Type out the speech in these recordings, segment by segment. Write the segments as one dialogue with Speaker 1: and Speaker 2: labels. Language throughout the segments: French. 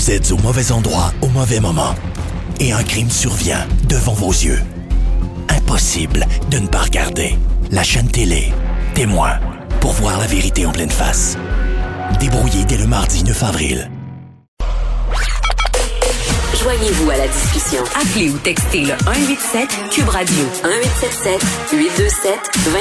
Speaker 1: Vous êtes au mauvais endroit au mauvais moment. Et un crime survient devant vos yeux. Impossible de ne pas regarder. La chaîne télé, Témoin, pour voir la vérité en pleine face. Débrouillé dès le mardi 9 avril.
Speaker 2: Joignez-vous à la discussion. Appelez ou textez le 187 Cube Radio 1877 827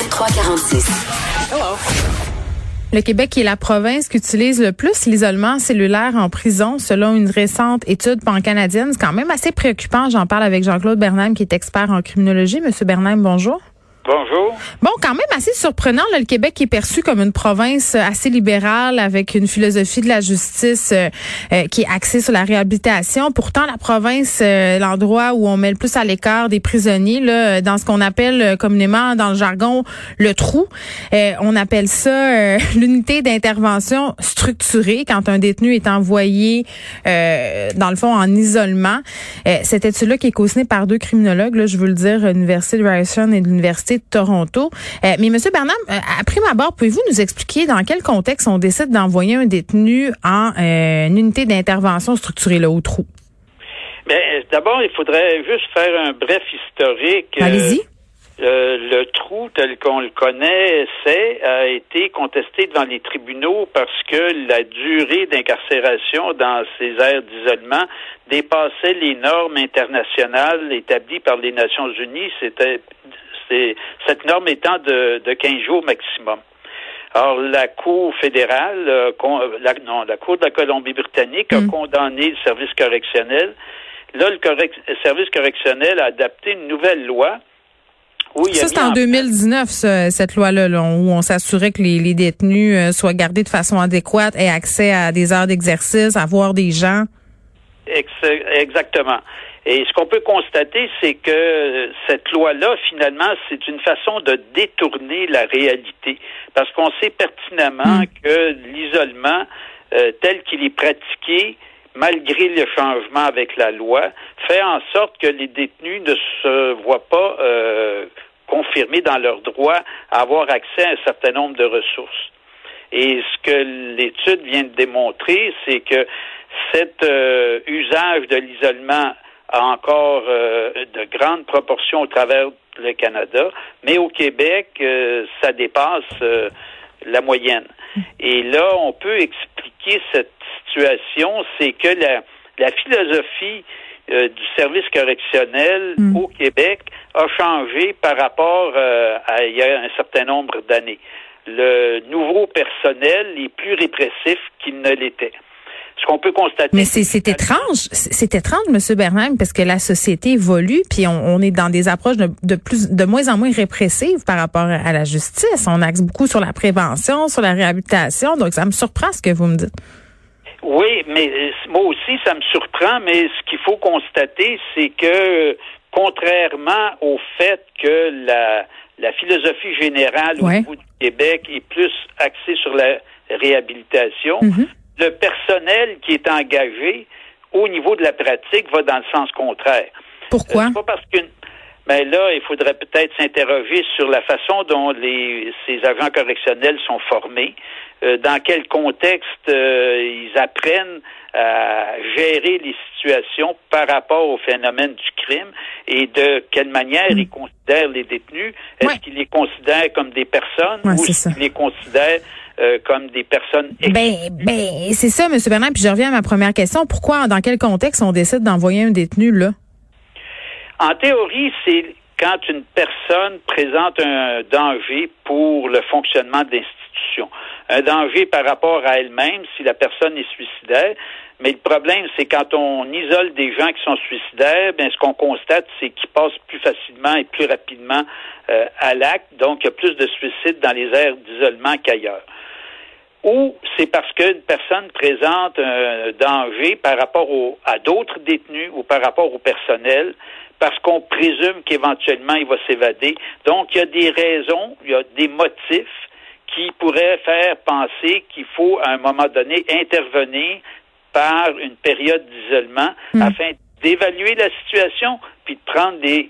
Speaker 2: 2346.
Speaker 3: Hello. Le Québec est la province qui utilise le plus l'isolement cellulaire en prison, selon une récente étude pan-canadienne. C'est quand même assez préoccupant. J'en parle avec Jean-Claude Bernheim, qui est expert en criminologie. Monsieur Bernheim, bonjour.
Speaker 4: Bonjour.
Speaker 3: Bon, quand même assez surprenant, là, le Québec est perçu comme une province assez libérale avec une philosophie de la justice qui est axée sur la réhabilitation. Pourtant, la province, l'endroit où on met le plus à l'écart des prisonniers, là, dans ce qu'on appelle communément dans le jargon le trou, on appelle ça l'unité d'intervention structurée quand un détenu est envoyé dans le fond en isolement. Cette étude-là qui est co-signée par deux criminologues, là, je veux le dire, l'Université de Ryerson et l'Université de Toronto. Mais Monsieur Bernheim, à prime abord, pouvez-vous nous expliquer dans quel contexte on décide d'envoyer un détenu en une unité d'intervention structurée là, au trou?
Speaker 4: Bien, d'abord, il faudrait juste faire un bref historique.
Speaker 3: Allez-y.
Speaker 4: Le trou, tel qu'on le connaît, a été contesté devant les tribunaux parce que la durée d'incarcération dans ces aires d'isolement dépassait les normes internationales établies par les Nations Unies. Cette norme étant de 15 jours maximum. Alors, la Cour fédérale, la Cour de la Colombie-Britannique a condamné le service correctionnel. Là, le service correctionnel a adapté une nouvelle loi.
Speaker 3: Ça, c'est en 2019, cette loi-là, là, où on s'assurait que les détenus soient gardés de façon adéquate, aient accès à des heures d'exercice, à voir des gens.
Speaker 4: Exactement. Et ce qu'on peut constater, c'est que cette loi-là, finalement, c'est une façon de détourner la réalité. Parce qu'on sait pertinemment que l'isolement, tel qu'il est pratiqué, malgré le changement avec la loi, fait en sorte que les détenus ne se voient pas confirmés dans leur droit à avoir accès à un certain nombre de ressources. Et ce que l'étude vient de démontrer, c'est que cet usage de l'isolement a encore de grandes proportions au travers le Canada, mais au Québec, ça dépasse la moyenne. Et là, on peut expliquer cette situation, c'est que la philosophie du service correctionnel au Québec a changé par rapport à il y a un certain nombre d'années. Le nouveau personnel est plus répressif qu'il ne l'était. Ce qu'on peut constater.
Speaker 3: Mais c'est étrange. C'est étrange, M. Bernheim, parce que la société évolue, puis on est dans des approches de moins en moins répressives par rapport à la justice. On axe beaucoup sur la prévention, sur la réhabilitation. Donc, ça me surprend ce que vous me dites.
Speaker 4: Oui, mais moi aussi, ça me surprend, mais ce qu'il faut constater, c'est que, contrairement au fait que la philosophie générale au niveau du Québec est plus axée sur la réhabilitation, le personnel qui est engagé au niveau de la pratique va dans le sens contraire.
Speaker 3: Pourquoi?
Speaker 4: C'est pas parce que mais là, il faudrait peut-être s'interroger sur la façon dont ces agents correctionnels sont formés, dans quel contexte ils apprennent à gérer les situations par rapport au phénomène du crime et de quelle manière ils considèrent les détenus. Est-ce qu'ils les considèrent comme des personnes ou est-ce qu'ils les considèrent comme des personnes...
Speaker 3: Ben, c'est ça, M. Bernard, puis je reviens à ma première question. Pourquoi, dans quel contexte on décide d'envoyer un détenu là?
Speaker 4: En théorie, c'est quand une personne présente un danger pour le fonctionnement de l'institution. Un danger par rapport à elle-même si la personne est suicidaire. Mais le problème, c'est quand on isole des gens qui sont suicidaires, bien, ce qu'on constate, c'est qu'ils passent plus facilement et plus rapidement à l'acte. Donc, il y a plus de suicides dans les aires d'isolement qu'ailleurs. Ou c'est parce qu'une personne présente un danger par rapport à d'autres détenus ou par rapport au personnel, parce qu'on présume qu'éventuellement il va s'évader. Donc, il y a des raisons, il y a des motifs qui pourraient faire penser qu'il faut, à un moment donné, intervenir par une période d'isolement afin d'évaluer la situation puis de prendre des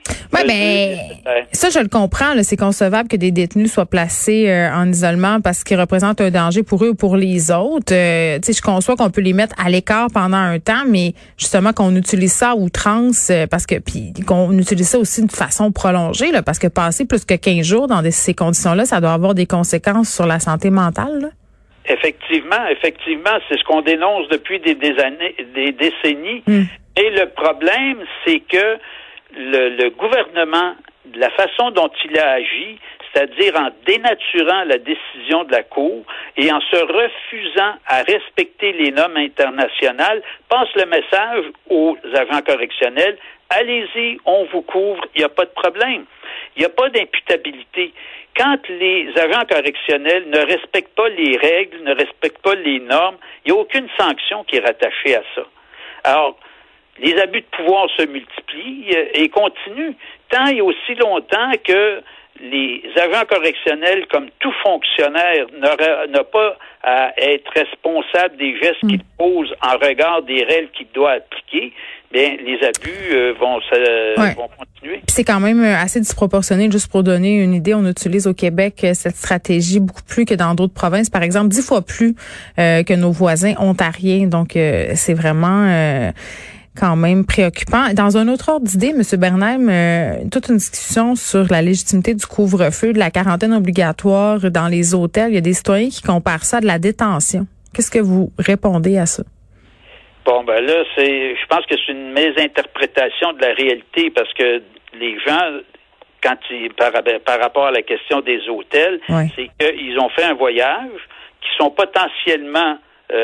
Speaker 3: ça, je le comprends. Là, c'est concevable que des détenus soient placés en isolement parce qu'ils représentent un danger pour eux ou pour les autres. Je conçois qu'on peut les mettre à l'écart pendant un temps, mais justement qu'on utilise ça à outrance parce que puis qu'on utilise ça aussi de façon prolongée, là, parce que passer plus que 15 jours dans ces conditions-là, ça doit avoir des conséquences sur la santé mentale, là.
Speaker 4: Effectivement, c'est ce qu'on dénonce depuis des décennies. Et le problème, c'est que le gouvernement, de la façon dont il a agi, c'est-à-dire en dénaturant la décision de la Cour et en se refusant à respecter les normes internationales, passe le message aux agents correctionnels, allez-y, on vous couvre, il n'y a pas de problème. Il n'y a pas d'imputabilité. Quand les agents correctionnels ne respectent pas les règles, ne respectent pas les normes, il n'y a aucune sanction qui est rattachée à ça. Alors, les abus de pouvoir se multiplient et continuent tant et aussi longtemps que les agents correctionnels, comme tout fonctionnaire, n'a pas à être responsable des gestes qu'il pose en regard des règles qu'il doit appliquer. Bien, les abus vont continuer.
Speaker 3: Puis c'est quand même assez disproportionné. Juste pour donner une idée, on utilise au Québec cette stratégie beaucoup plus que dans d'autres provinces. Par exemple, 10 fois plus que nos voisins ontariens. Donc, c'est vraiment quand même préoccupant. Dans un autre ordre d'idée, M. Bernheim, toute une discussion sur la légitimité du couvre-feu, de la quarantaine obligatoire dans les hôtels. Il y a des citoyens qui comparent ça à de la détention. Qu'est-ce que vous répondez à ça?
Speaker 4: Bon, ben là, je pense que c'est une mésinterprétation de la réalité parce que les gens, par rapport à la question des hôtels, c'est qu'ils ont fait un voyage, qui sont potentiellement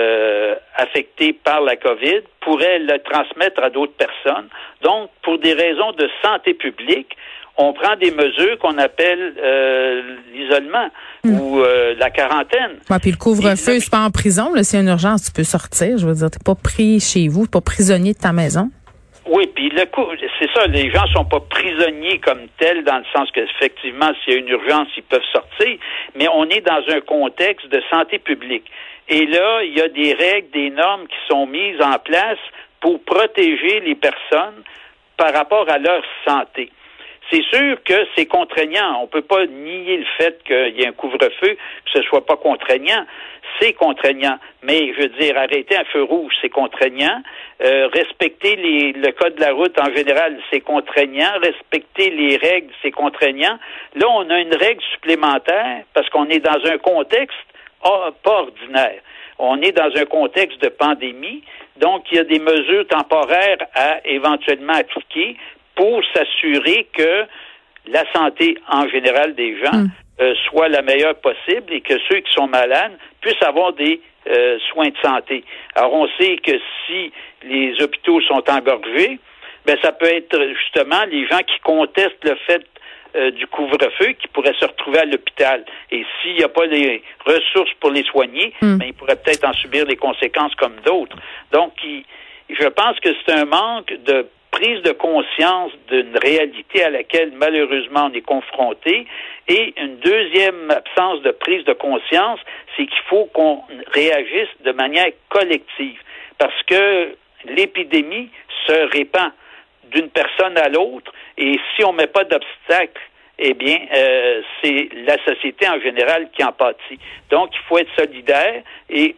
Speaker 4: affectés par la COVID, pourraient le transmettre à d'autres personnes. Donc, pour des raisons de santé publique, on prend des mesures qu'on appelle l'isolement ou la quarantaine.
Speaker 3: Ouais, puis le couvre-feu, c'est pas en prison. Là, s'il y a une urgence, tu peux sortir. Je veux dire, t'es pas pris chez vous, t'es pas prisonnier de ta maison.
Speaker 4: Oui, puis c'est ça, les gens sont pas prisonniers comme tels, dans le sens que effectivement, s'il y a une urgence, ils peuvent sortir, mais on est dans un contexte de santé publique. Et là, il y a des règles, des normes qui sont mises en place pour protéger les personnes par rapport à leur santé. C'est sûr que c'est contraignant. On peut pas nier le fait qu'il y ait un couvre-feu, que ce soit pas contraignant. C'est contraignant. Mais, je veux dire, arrêter un feu rouge, c'est contraignant. Respecter le code de la route en général, c'est contraignant. Respecter les règles, c'est contraignant. Là, on a une règle supplémentaire parce qu'on est dans un contexte pas ordinaire. On est dans un contexte de pandémie. Donc, il y a des mesures temporaires à éventuellement appliquer pour s'assurer que la santé en général des gens soit la meilleure possible et que ceux qui sont malades puissent avoir des soins de santé. Alors, on sait que si les hôpitaux sont engorgés, ben ça peut être justement les gens qui contestent le fait du couvre-feu qui pourraient se retrouver à l'hôpital. Et s'il n'y a pas les ressources pour les soigner, ben, ils pourraient peut-être en subir les conséquences comme d'autres. Donc, je pense que c'est un manque de prise de conscience d'une réalité à laquelle malheureusement on est confronté. Et une deuxième absence de prise de conscience, c'est qu'il faut qu'on réagisse de manière collective. Parce que l'épidémie se répand d'une personne à l'autre, et si on met pas d'obstacle, eh bien, c'est la société en général qui en pâtit. Donc, il faut être solidaire, et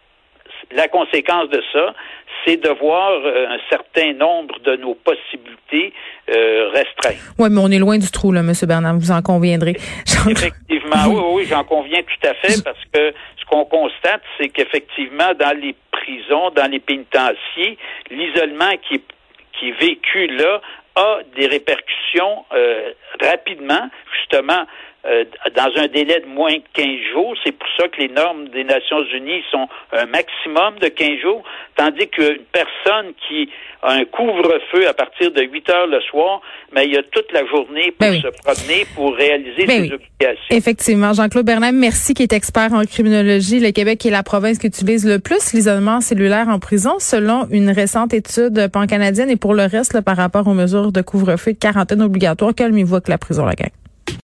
Speaker 4: la conséquence de ça, c'est de voir un certain nombre de nos possibilités restreintes.
Speaker 3: Oui, mais on est loin du trou, là, M. Bernard, vous en conviendrez.
Speaker 4: Effectivement, oui, j'en conviens tout à fait, parce que ce qu'on constate, c'est qu'effectivement, dans les prisons, dans les pénitenciers, l'isolement qui est vécu là a des répercussions rapidement, justement, dans un délai de moins de 15 jours. C'est pour ça que les normes des Nations Unies sont un maximum de 15 jours, tandis qu'une personne qui a un couvre-feu à partir de 8 heures le soir, mais il y a toute la journée pour se promener, pour réaliser ses obligations.
Speaker 3: Effectivement. Jean-Claude Bernheim, merci, qui est expert en criminologie. Le Québec est la province qui utilise le plus l'isolement cellulaire en prison, selon une récente étude pan-canadienne. Et pour le reste, là, par rapport aux mesures de couvre-feu et de quarantaine obligatoire, calmez-vous avec la prison, la gang.